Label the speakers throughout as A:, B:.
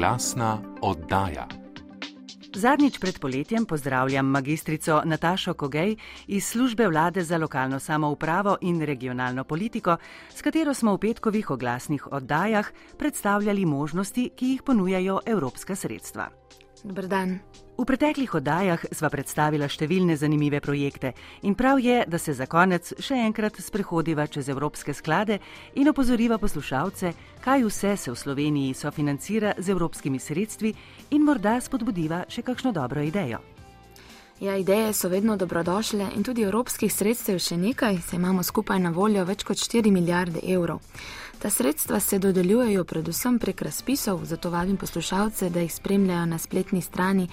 A: Oglasna oddaja.
B: Zadnjič pred poletjem pozdravljam magistrico Natašo Kogej iz Službe vlade za lokalno samoupravo in regionalno politiko, s katero smo v petkovih oglasnih oddajah predstavljali možnosti, ki jih ponujajo evropska sredstva.
C: Dober dan.
B: V preteklih oddajah sva predstavila številne zanimive projekte in prav je, da se za konec še enkrat sprehodiva čez evropske sklade in opozoriva poslušalce, kaj vse se v Sloveniji sofinancira z evropskimi sredstvi in morda spodbudiva še kakšno dobro idejo.
C: Ja, ideje so vedno dobrodošle in tudi evropskih sredstev še nekaj, saj imamo skupaj na voljo več kot 4 milijarde evrov. Ta sredstva se dodeljujejo predvsem prek razpisov, zato vabim poslušalce, da jih spremljajo na spletni strani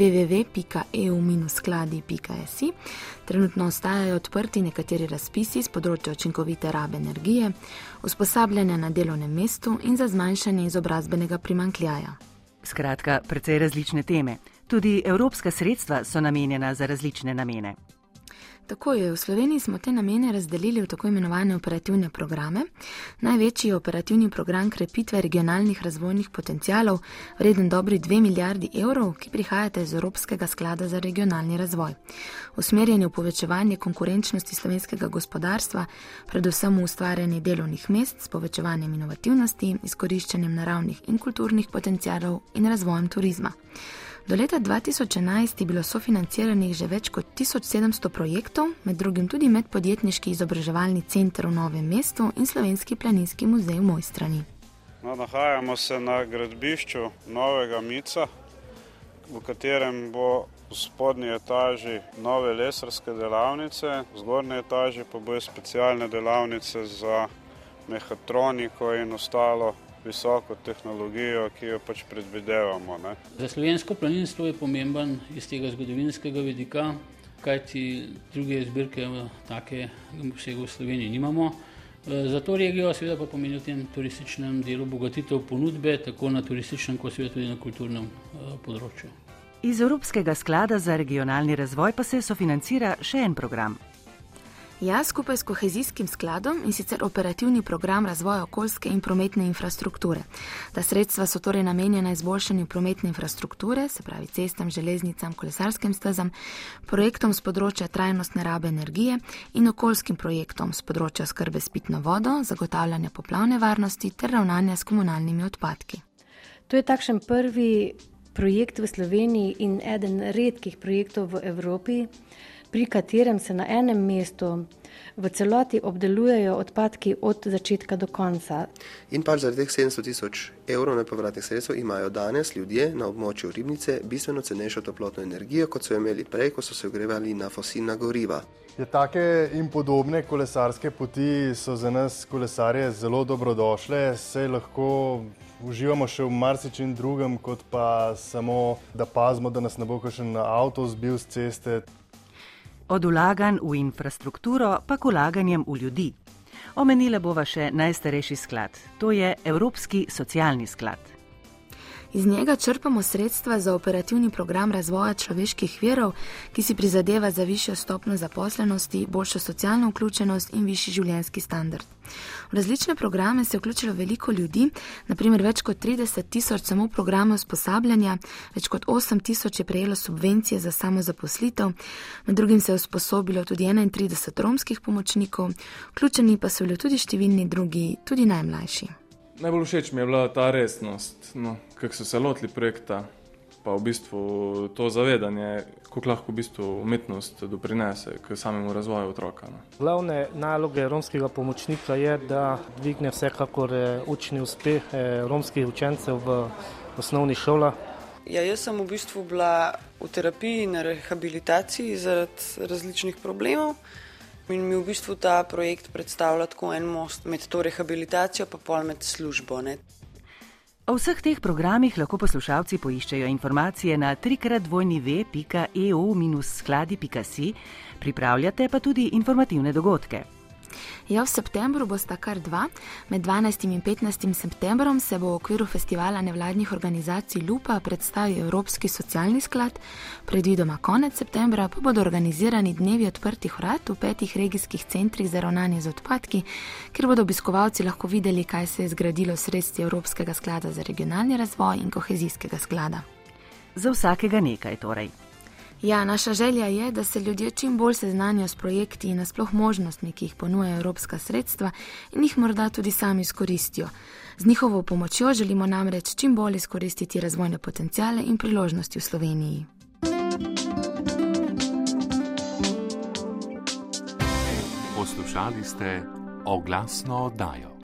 C: www.eu-skladi.si. Trenutno ostajajo odprti nekateri razpisi z področja učinkovite rabe energije, usposabljanja na delovnem mestu in za zmanjšanje izobrazbenega primanjkljaja.
B: Skratka, precej različne teme. Tudi evropska sredstva so namenjena za različne namene.
C: Tako je, v Sloveniji smo te namene razdelili v tako imenovane operativne programe. Največji je operativni program krepitve regionalnih razvojnih potencialov, vreden dobri 2 milijardi evrov, ki prihajate iz Evropskega sklada za regionalni razvoj. Usmerjen je v povečevanje konkurenčnosti slovenskega gospodarstva, predvsem v ustvarjanje delovnih mest s povečevanjem inovativnosti, izkoriščanjem naravnih in kulturnih potencialov in razvojem turizma. Do leta 2011 je bilo sofinanciranih že več kot 1700 projektov, med drugim tudi medpodjetniški izobraževalni center v Novem mestu in Slovenski planinski muzej v Mojstrani.
D: Nahajamo se na gradbišču novega MIC-a, v katerem bo v spodnji etaži nove lesarske delavnice, v zgornji etaži pa bojo specialne delavnice za mehatroniko in ostalo visoko tehnologijo, ki jo pač predvidevamo.
E: Za slovensko planinstvo je pomemben iz tega zgodovinskega vidika, kajti druge zbirke take obsega v Sloveniji nimamo. Za to regijo seveda pa pomeni v tem turističnem delu bogatitev ponudbe, tako na turističnem, kot seveda tudi na kulturnem področju.
B: Iz Evropskega sklada za regionalni razvoj pa se sofinancira še en program.
C: Ja, skupaj s kohezijskim skladom in sicer operativni program razvoja okoljske in prometne infrastrukture. Ta sredstva so torej namenjena izboljšanju prometne infrastrukture, se pravi cestam, železnicam, kolesarskim stezam, projektom z področja trajnostne rabe energije in okoljskim projektom z področja oskrbe s pitno vodo, zagotavljanja poplavne varnosti ter ravnanja s komunalnimi odpadki.
F: To je takšen prvi projekt v Sloveniji in eden redkih projektov v Evropi, pri katerem se na enem mestu v celoti obdelujejo odpadki od začetka do konca.
G: In pač zaradi teh 700 tisoč evrov nepovratnih sredstev imajo danes ljudje na območju Ribnice bistveno cenejšo toplotno energijo, kot so imeli prej, ko so se ogrevali na fosilna goriva.
H: Take in podobne kolesarske poti so za nas kolesarje zelo dobrodošle, saj lahko uživamo še v marsičem drugem, kot pa samo, da pazimo, da nas ne bo kakšen avto zbil z ceste.
B: Od vlaganj v infrastrukturo pa k vlaganjem v ljudi. Omenila bova še najstarejši sklad, to je Evropski socialni sklad.
C: Iz njega črpamo sredstva za operativni program razvoja človeških virov, ki si prizadeva za višjo stopnjo zaposlenosti, boljšo socialno vključenost in višji življenjski standard. V različne programe se je vključilo veliko ljudi, naprimer več kot 30 tisoč samo programe usposabljanja, več kot 8 tisoč je prejelo subvencije za samozaposlitev, med drugim se je usposobilo tudi 31 romskih pomočnikov, vključeni pa so bili tudi številni drugi, tudi najmlajši.
I: Najbolj všeč mi je bila ta resnost, kako so se lotili projekta, pa v bistvu to zavedanje, koliko lahko v bistvu umetnost doprinese k samemu razvoju otroka.
J: Glavne naloge romskega pomočnika je, da dvigne vsekakor učni uspeh romskih učencev v osnovni šolah.
K: Ja, jaz sem v bistvu bila v terapiji in rehabilitaciji zaradi različnih problemov. In mi v bistvu ta projekt predstavlja tako en most med to rehabilitacijo pa pol med službo.
B: O vseh teh programih lahko poslušalci poiščejo informacije na www.eu-skladi.si, pripravljate pa tudi informativne dogodke.
C: Ja, v septembru bosta kar dva. Med 12. in 15. septembrom se bo v okviru festivala nevladnih organizacij Lupa predstavil Evropski socialni sklad, predvidoma konec septembra pa bodo organizirani dnevi odprtih vrat v 5 regijskih centrih za ravnanje z odpadki, kjer bodo obiskovalci lahko videli, kaj se je zgradilo sredstvi Evropskega sklada za regionalni razvoj in kohezijskega sklada.
B: Za vsakega nekaj torej.
C: Ja, naša želja je, da se ljudje čim bolj seznanijo s projekti in nasploh možnostmi, ki jih ponujajo evropska sredstva in jih morda tudi sami izkoristijo. Z njihovo pomočjo želimo namreč čim bolj izkoristiti razvojne potenciale in priložnosti v Sloveniji.
A: Poslušali ste oglasno oddajo.